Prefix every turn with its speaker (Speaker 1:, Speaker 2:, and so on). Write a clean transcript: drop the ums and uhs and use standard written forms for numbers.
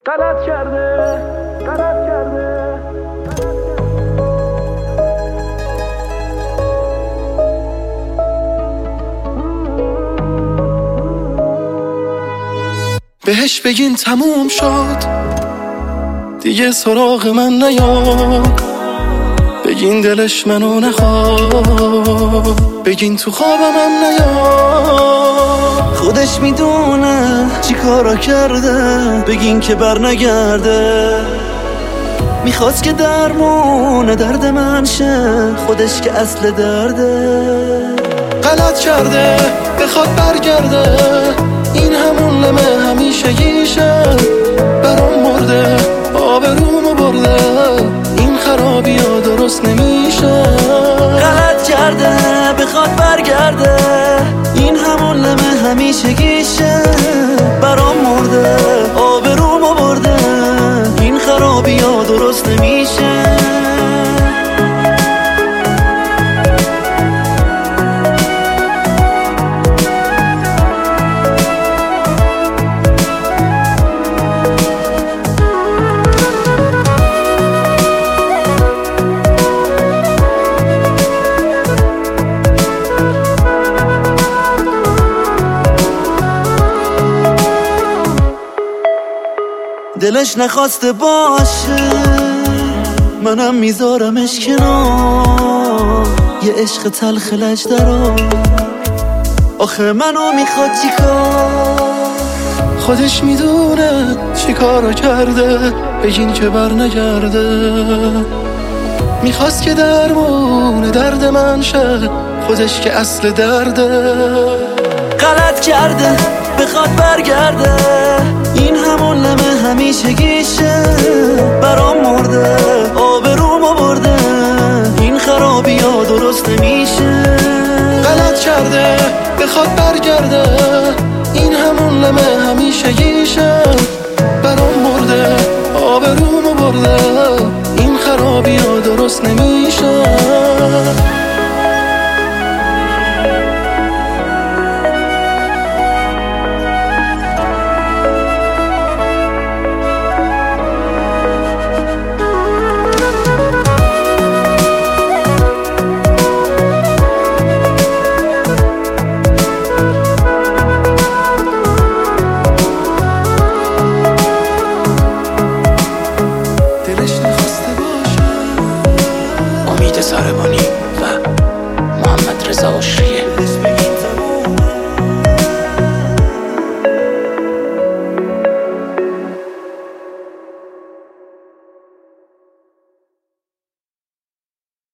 Speaker 1: غلط کرده غلط کرده.
Speaker 2: بهش بگین تموم شد دیگه سراغ من نیاد، بگین دلش منو نخواد، بگین تو خوابم هم نیاد.
Speaker 3: خودش میدونه چی کارا کرده، بگین که بر نگرده. میخواست که درمون درد من شه، خودش که اصل درده.
Speaker 2: غلط کرده بخواد برگرده، این همون لمه همیشگیشه. برام مرده آبرومو برده، این خرابی ها درست نمیشه.
Speaker 3: غلط کرده بخواد برگرده، این همون لمه همیشگیشه. برام مرده آبرومو برده، این خرابی ها درست نمیشه. دلش نخواسته باشه، منم میذارمش کنار. یه عشق تلخ لجدرا، آخه منو میخواد چیکار؟
Speaker 2: خودش میدونه چی کارا کرده، بگین که بر نگرده. میخواست که درمون درد من شه، خودش که اصل درده.
Speaker 3: غلط کرده بخواد برگرده، این همون لمه همیشگیشه. برام مرده آبرومو برده، این خرابی ها درست نمیشه.
Speaker 2: غلط کرده بخواد برگرده، این همون لمه همیشگیشه. برام مرده آبرومو برده، این خرابی ها درست نمیشه.